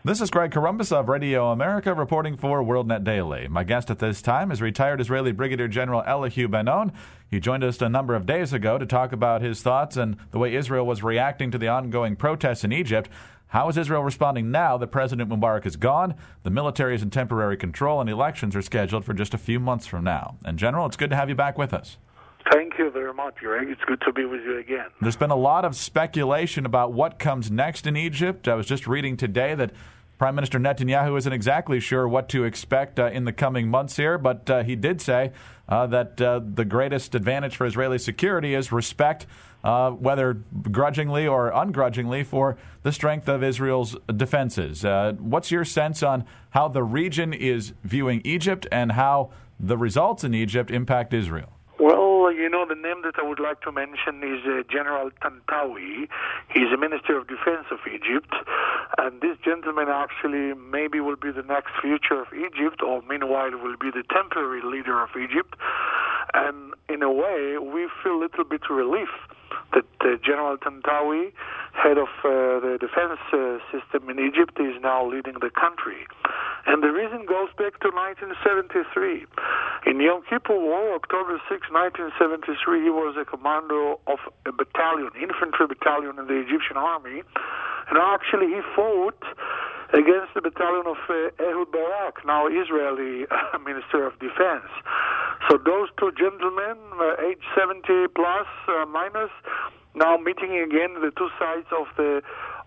This is Greg Corombos of Radio America reporting for WorldNet Daily. My guest at this time is retired Israeli Brigadier General Elihu Ben-Nun. He joined us a number of days ago to talk about his thoughts and the way Israel was reacting to the ongoing protests in Egypt. How is Israel responding now that President Mubarak is gone, the military is in temporary control, and elections are scheduled for just a few months from now? And General, it's good to have you back with us. Thank you very much, Greg. It's good to be with you again. There's been a lot of speculation about what comes next in Egypt. I was just reading today that Prime Minister Netanyahu isn't exactly sure what to expect in the coming months here, but he did say that the greatest advantage for Israeli security is respect, whether grudgingly or ungrudgingly, for the strength of Israel's defenses. What's your sense on how the region is viewing Egypt and how the results in Egypt impact Israel? Well, you know, the name that I would like to mention is General Tantawi. He's the Minister of Defense of Egypt, and this gentleman actually maybe will be the next future of Egypt, or meanwhile will be the temporary leader of Egypt. And in a way, we feel a little bit relief that General Tantawi, head of the defense system in Egypt, is now leading the country. And the reason goes back to 1973. In Yom Kippur War, October 6, 1973, he was a commander of a battalion, infantry battalion in the Egyptian army. And actually he fought against the battalion of Ehud Barak, now Israeli Minister of Defense. So those two gentlemen, age 70 plus, minus, now meeting again the two sides of the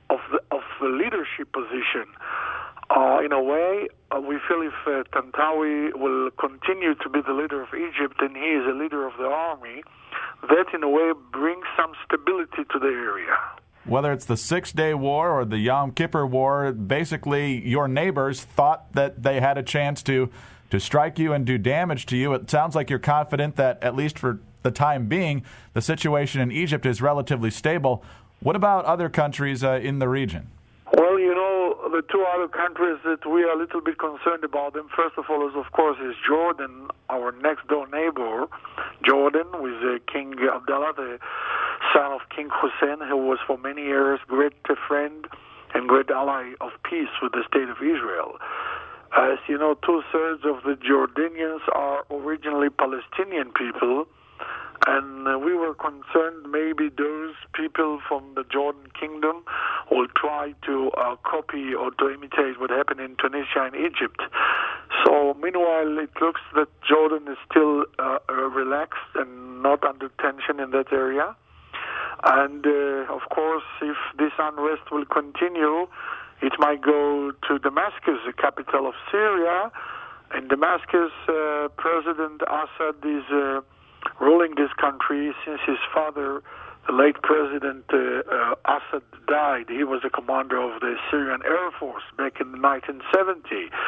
leadership position. In a way, we feel if Tantawi will continue to be the leader of Egypt and he is a leader of the army, that in a way brings some stability to the area. Whether it's the Six-Day War or the Yom Kippur War, basically your neighbors thought that they had a chance to strike you and do damage to you. It sounds like you're confident that, at least for the time being, the situation in Egypt is relatively stable. What about other countries in the region? Well, you know, the two other countries that we are a little bit concerned about them, first of all, of course, is Jordan, our next-door neighbor. Jordan, with King Abdullah, the son of King Hussein, who was for many years great friend and great ally of peace with the State of Israel. As you know, two-thirds of the Jordanians are originally Palestinian people, and we were concerned maybe those people from the Jordan Kingdom will try to copy or to imitate what happened in Tunisia and Egypt. So meanwhile, it looks that Jordan is still relaxed and not under tension in that area. And of course, if this unrest will continue, it might go to Damascus, the capital of Syria. In Damascus, President Assad is ruling this country since his father, the late President Assad, died. He was a commander of the Syrian Air Force back in 1970.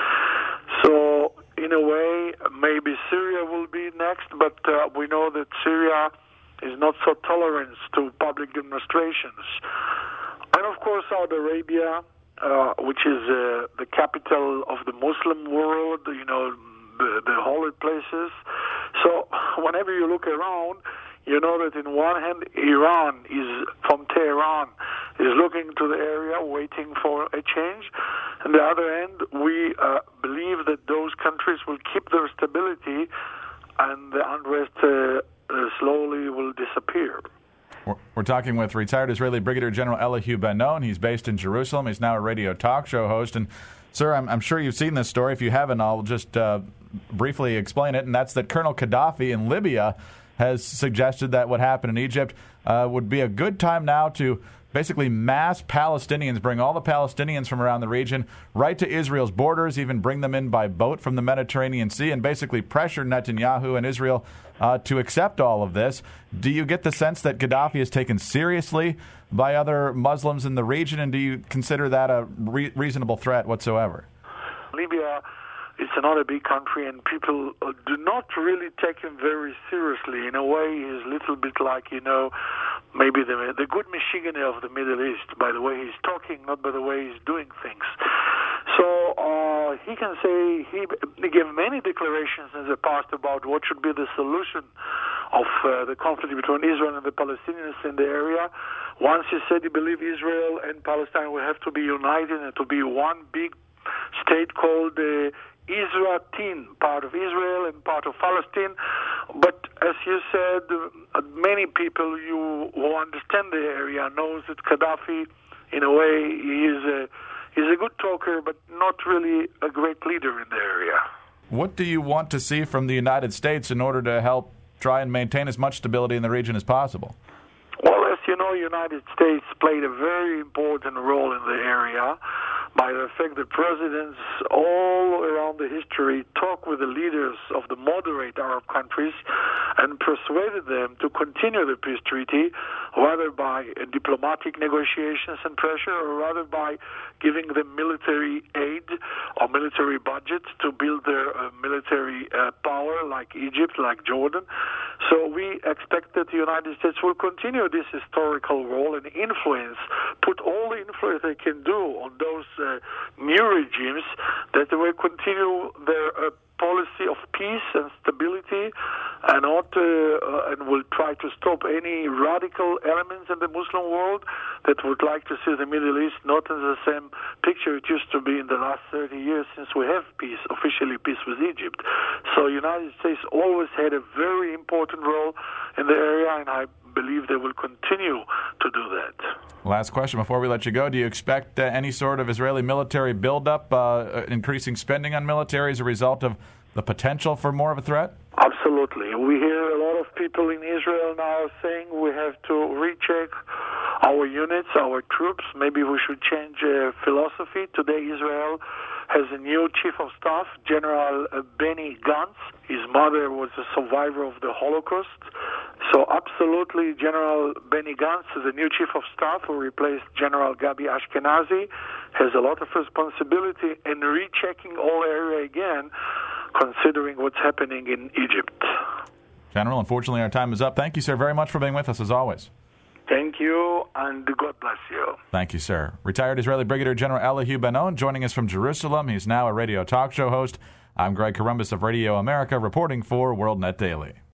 So, in a way, maybe Syria will be next, but we know that Syria is not so tolerant to public demonstrations. And, of course, Saudi Arabia, which is the capital of the Muslim world, you know, the holy places. So whenever you look around, you know that in one hand, Iran is from Tehran, is looking to the area, waiting for a change. On the other hand, we believe that those countries will keep their stability and the unrest slowly will disappear. We're talking with retired Israeli Brigadier General Elihu Ben-Nun. He's based in Jerusalem. He's now a radio talk show host. And, sir, I'm sure you've seen this story. If you haven't, I'll just briefly explain it. And that's that Colonel Gaddafi in Libya has suggested that what happened in Egypt would be a good time now to basically mass Palestinians, bring all the Palestinians from around the region right to Israel's borders, even bring them in by boat from the Mediterranean Sea, and basically pressure Netanyahu and Israel to accept all of this. Do you get the sense that Gaddafi is taken seriously by other Muslims in the region, and do you consider that a reasonable threat whatsoever? Libya is not a big country, and people do not really take him very seriously. In a way, he's a little bit like, you know, maybe the good Michigan of the Middle East, by the way he's talking, not by the way he's doing things. So he can say, he gave many declarations in the past about what should be the solution of the conflict between Israel and the Palestinians in the area. Once he said he believed Israel and Palestine will have to be united and to be one big state called Israel, part of Israel and part of Palestine. But as you said, many people who understand the area knows that Gaddafi, in a way, he's a good talker, but not really a great leader in the area. What do you want to see from the United States in order to help try and maintain as much stability in the region as possible? Well, as you know, the United States played a very important role in the area by the fact that presidents all around the history talked with the leaders of the moderate Arab countries and persuaded them to continue the peace treaty, whether by diplomatic negotiations and pressure or rather by giving them military aid or military budgets to build their military power like Egypt, like Jordan. So we expect that the United States will continue this historical role and influence, put all the influence they can do on those new regimes, that they will continue their policy of peace and stability and will try to stop any radical elements in the Muslim world that would like to see the Middle East not in the same picture it used to be in the last 30 years since we have peace, officially peace with Egypt. So the United States always had a very important role in the area, and I believe they will continue to do that. Last question before we let you go. Do you expect any sort of Israeli military buildup, increasing spending on military as a result of the potential for more of a threat? Absolutely. We hear a lot of people in Israel now saying we have to recheck our units, our troops. Maybe we should change philosophy. Today Israel has a new chief of staff, General Benny Gantz. His mother was a survivor of the Holocaust. So absolutely, General Benny Gantz, the new chief of staff who replaced General Gabi Ashkenazi, has a lot of responsibility in rechecking all area again, considering what's happening in Egypt. General, unfortunately our time is up. Thank you, sir, very much for being with us as always. Thank you, and God bless you. Thank you, sir. Retired Israeli Brigadier General Elihu Ben-On joining us from Jerusalem. He's now a radio talk show host. I'm Greg Corombos of Radio America, reporting for WorldNet Daily.